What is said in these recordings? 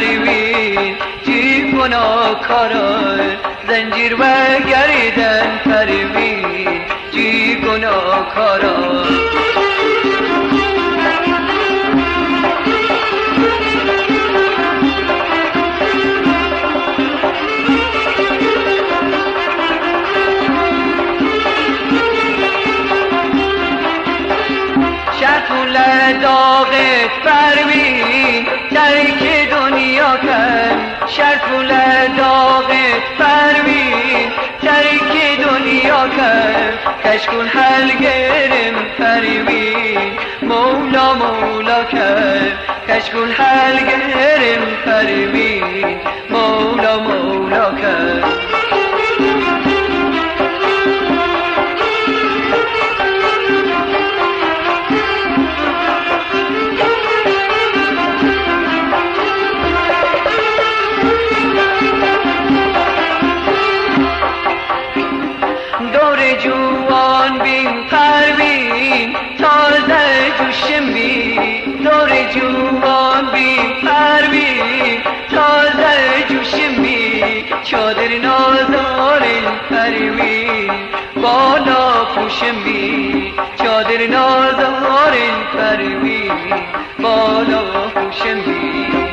پروین جی گناهکارا زنجیر و گردن پروین جی گناهکارا داغ پروین ترک دنیا کرد شرفول داغ پروین ترک دنیا کرد کشکون حل گرم پروین مولا مولا کرد کشکون حل گرم پروین مولا مولا کرد جوان بین پروین تازه جوشم بین دور جوان بین پروین تازه جوشم بین چادر نازارن پروین بالا پوشم بین چادر نازارن پروین بالا پوشم بین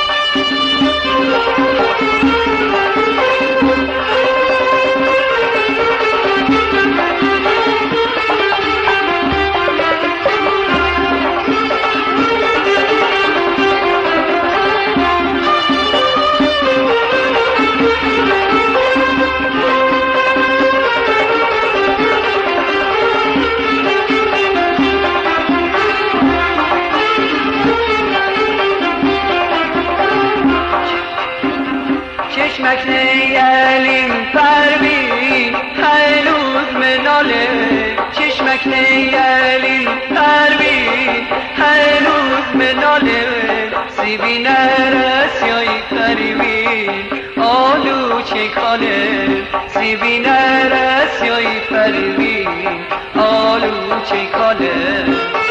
چشمک نیالیم پروین هنوز مناله چشمک نیالیم پروین هنوز مناله سیبی نرسیای پروین آلو چکانه سیبی نرسیای پروین آلو چکانه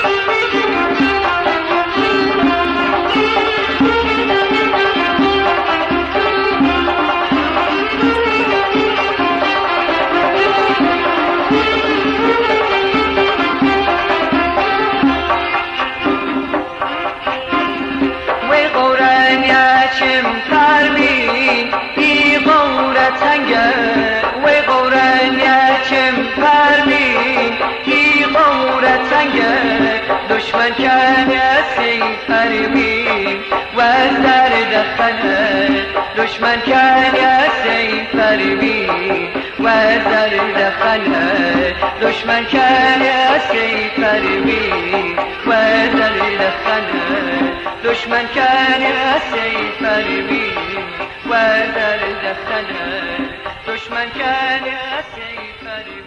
پروین ای غورتنگه و غورن یکم پروین ای غورتنگه دشمن کنه سی پروین و زرد خنه دشمن کنه سی پروین و زرد خنه دشمن کنه سی پروین و زرد خنه دشمن کنه سی پروین و در دخنه دشمن کنه سی پروین